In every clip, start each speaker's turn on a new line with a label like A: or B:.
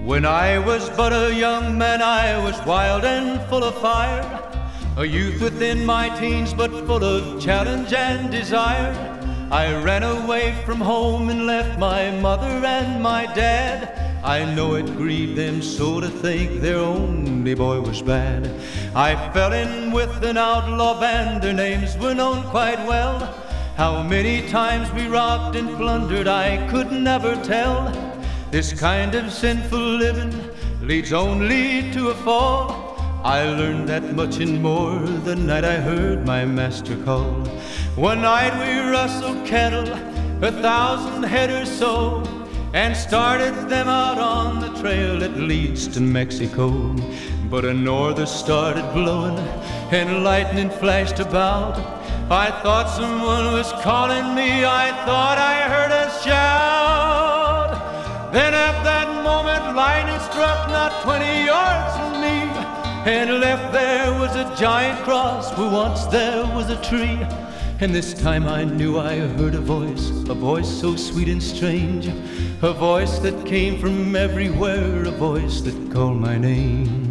A: When I was but a young man, I was wild and full of fire, a youth within my teens, but full of challenge and desire. I ran away from home and left my mother and my dad. I know it grieved them so to think their only boy was bad. I fell in with an outlaw band, their names were known quite well. How many times we robbed and plundered I could never tell. This kind of sinful living leads only to a fall. I learned that much and more the night I heard my master call. One night we rustled cattle, 1,000 head or so, and started them out on the trail that leads to Mexico. But a norther started blowing and lightning flashed about. I thought someone was calling me, I thought I heard a shout. Then at that moment lightning struck not 20 yards from me, and left there was a giant cross where once there was a tree. And this time I knew I heard a voice so sweet and strange, a voice that came from everywhere, a voice that called my name.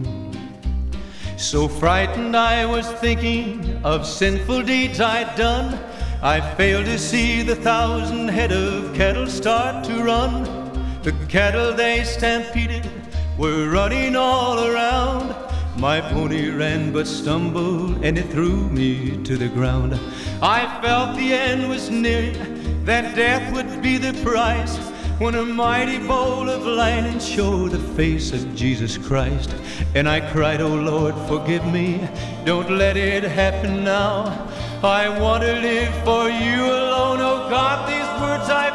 A: So frightened I was thinking of sinful deeds I'd done, I failed to see the 1,000 head of cattle start to run. The cattle they stampeded were running all around. My pony ran but stumbled, and it threw me to the ground. I felt the end was near, that death would be the price, when a mighty bolt of lightning showed the face of Jesus Christ. And I cried, "Oh Lord, forgive me, don't let it happen now. I want to live for you alone, oh God, these words I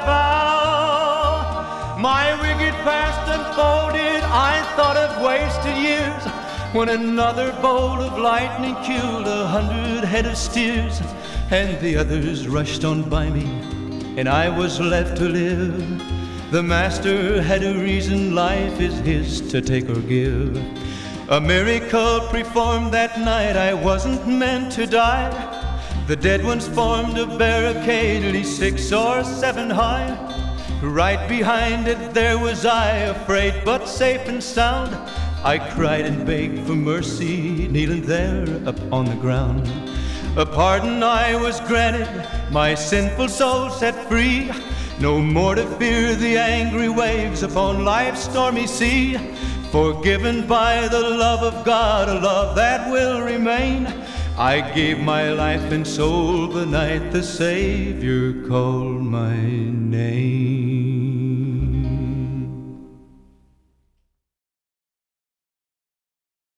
A: vow." My wicked past unfolded, I thought of wasted years, when another bolt of lightning killed 100 head of steers, and the others rushed on by me, and I was left to live. The master had a reason, life is his to take or give. A miracle performed that night, I wasn't meant to die. The dead ones formed a barricade, at least 6 or 7 high. Right behind it there was I, afraid but safe and sound. I cried and begged for mercy, kneeling there upon the ground. A pardon I was granted, my sinful soul set free. No more to fear the angry waves upon life's stormy sea. Forgiven by the love of God, a love that will remain. I gave my life and soul the night the Savior called my name.